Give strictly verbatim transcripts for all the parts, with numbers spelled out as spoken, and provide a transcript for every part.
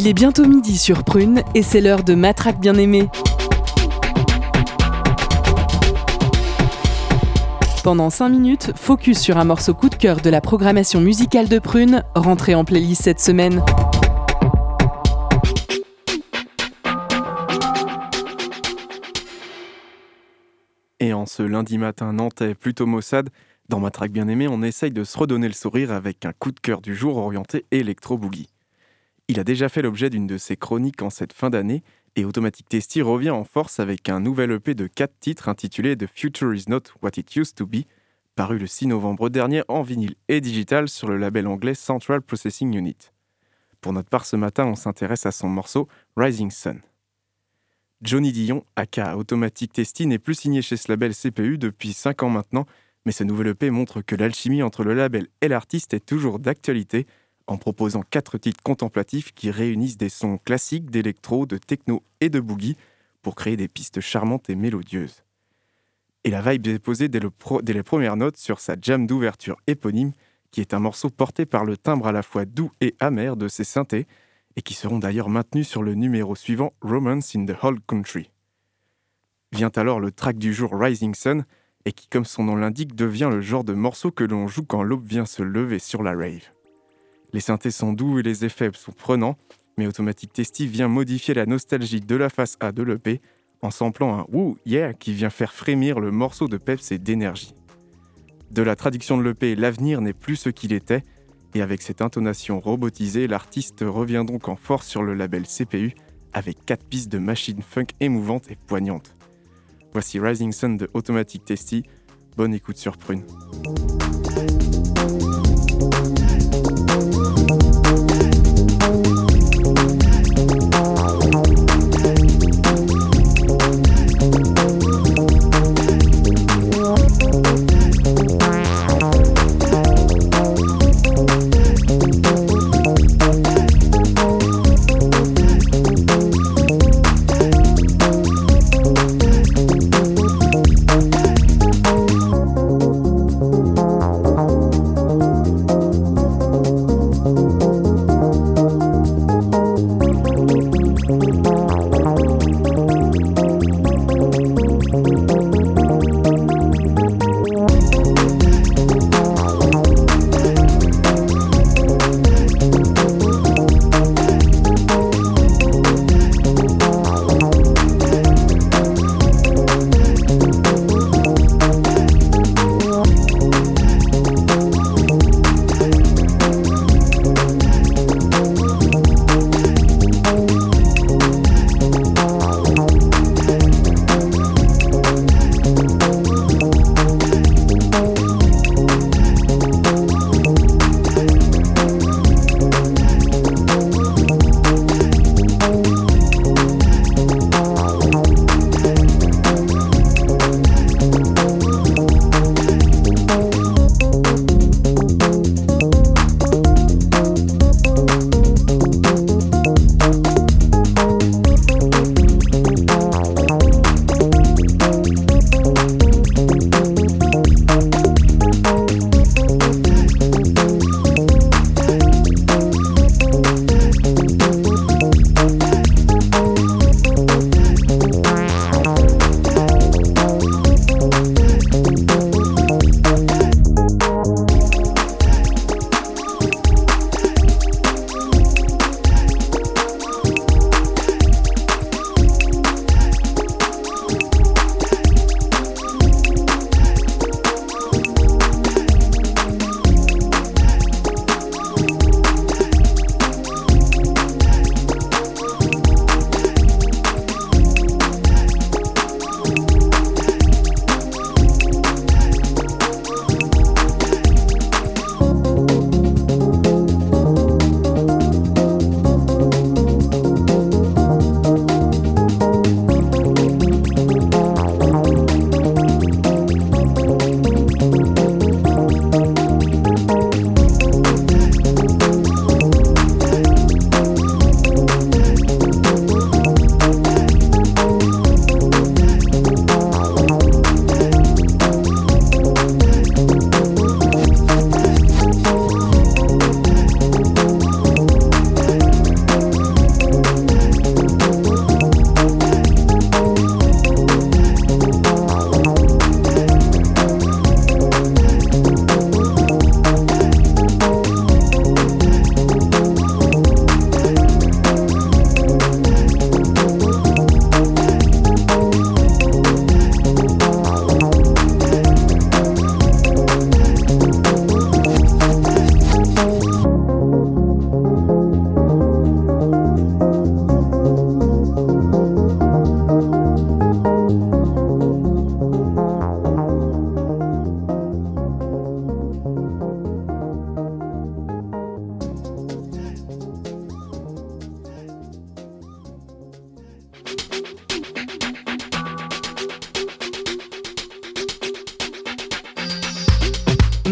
Il est bientôt midi sur Prune et c'est l'heure de Matraque bien-aimée. Pendant cinq minutes, focus sur un morceau coup de cœur de la programmation musicale de Prune, rentré en playlist cette semaine. Et en ce lundi matin nantais plutôt maussade, dans Matraque bien-aimée, on essaye de se redonner le sourire avec un coup de cœur du jour orienté électro-boogie. Il a déjà fait l'objet d'une de ses chroniques en cette fin d'année, et Automatic Tasty revient en force avec un nouvel E P de quatre titres intitulé The Future Is Not What It Used to Be, paru le six novembre dernier en vinyle et digital sur le label anglais Central Processing Unit. Pour notre part ce matin, on s'intéresse à son morceau Rising Sun. Johnny Dion, aka Automatic Tasty, n'est plus signé chez ce label C P U depuis cinq ans maintenant, mais ce nouvel E P montre que l'alchimie entre le label et l'artiste est toujours d'actualité, en proposant quatre titres contemplatifs qui réunissent des sons classiques d'électro, de techno et de boogie pour créer des pistes charmantes et mélodieuses. Et la vibe est posée dès, le pro- dès les premières notes sur sa jam d'ouverture éponyme, qui est un morceau porté par le timbre à la fois doux et amer de ses synthés, et qui seront d'ailleurs maintenus sur le numéro suivant, Romance in the Whole Country. Vient alors le track du jour Rising Sun, et qui, comme son nom l'indique, devient le genre de morceau que l'on joue quand l'aube vient se lever sur la rave. Les synthés sont doux et les effets sont prenants, mais Automatic Tasty vient modifier la nostalgie de la face A de l'E P en samplant un « Woo, yeah » qui vient faire frémir le morceau de peps et d'énergie. De la traduction de l'E P, l'avenir n'est plus ce qu'il était, et avec cette intonation robotisée, l'artiste revient donc en force sur le label C P U avec quatre pistes de machines funk émouvantes et poignantes. Voici Rising Sun de Automatic Tasty, bonne écoute sur Prune.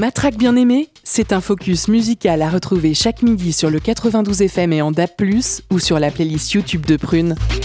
Matraque bien-aimée, c'est un focus musical à retrouver chaque midi sur le quatre-vingt-douze F M et en D A B plus, ou sur la playlist YouTube de Prune.